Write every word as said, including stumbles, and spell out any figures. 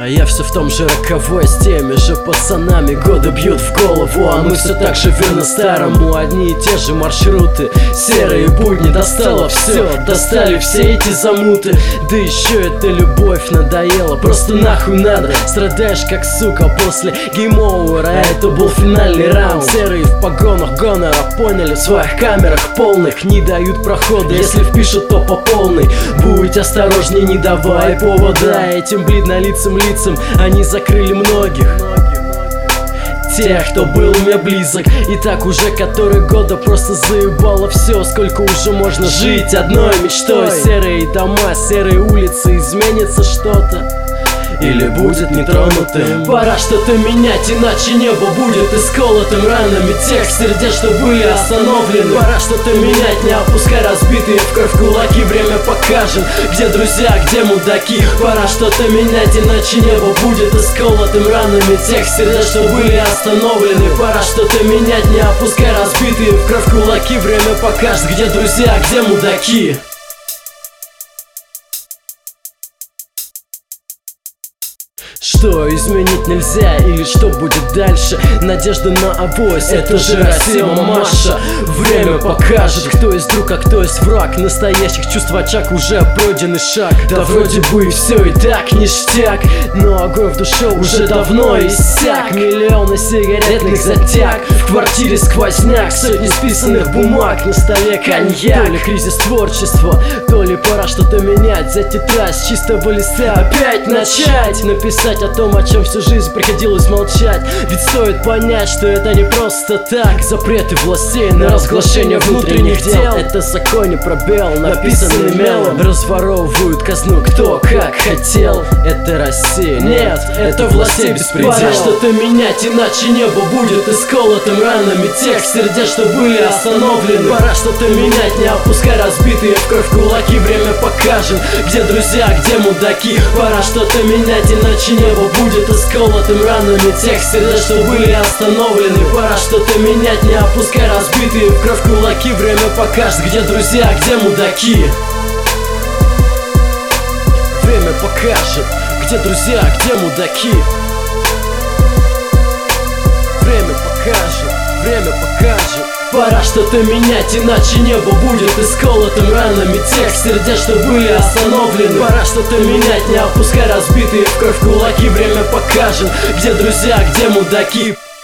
А я все в том же роковой, с теми же пацанами. Годы бьют в голову, а мы все так же верно старому. Одни и те же маршруты, серые будни. Достало все, достали все эти замуты. Да еще эта любовь надоела, просто нахуй надо. Страдаешь как сука после гейм-овера, а это был финальный раунд. Серые в погонах гонора поняли, в своих камерах полных не дают прохода. Если впишут, то по полной. Будь осторожней, не давай повода этим бледнолицым лицам, они закрыли многих тех, кто был мне близок. И так уже который года просто заебало все. Сколько уже можно жить одной мечтой? Серые дома, серые улицы, изменится что-то или будет нетронутым? Пора что-то менять, иначе небо будет исколотым ранами тех сердец, что были остановлены. Пора что-то менять, не опускай разбитые в кровь кулаки. Время покажет, где друзья, где мудаки. Пора что-то менять, иначе небо будет исколотым ранами тех сердец, что были остановлены. Пора что-то менять, не опускай разбитые в кровь кулаки. Время покажет, где друзья, где мудаки. Что изменить нельзя или что будет дальше? Надежда на авось, это же Россия, мамаша. Время покажет, кто есть друг, а кто есть враг. Настоящих чувств в очаг уже пройденный шаг. Да вроде бы и все и так ништяк, но огонь в душе уже давно иссяк. Миллионы сигаретных затяг, в квартире сквозняк, сотни списанных бумаг, на столе коньяк. То ли кризис творчества, то ли пора что-то менять. За тетрадь с чистого листа опять начать написать о том, о чем всю жизнь приходилось молчать. Ведь стоит понять, что это не просто так. Запреты властей на разглашение внутренних дел, это в законе пробел, написанный мелом. Разворовывают казну кто как хотел. Это Россия, нет, это властей беспредел. Пора что-то менять, иначе небо будет исколотым ранами тех сердец, что были остановлены. Пора что-то менять, не опускай разбитые в кровь кулаки. Время покажет, где друзья, где мудаки. Пора что-то менять, иначе небо будет исколотым ранами тех сердец, что были остановлены. Пора что-то менять, не опускай разбитые в кровь кулаки. Время покажет, где друзья, где мудаки. Время покажет, где друзья, где мудаки. Время покажет, время покажет. Пора что-то менять, иначе небо будет исколотым ранами тех сердец, что были остановлены. Пора что-то менять, не опускай разбитые в кровь кулаки. Время покажет, где друзья, где мудаки.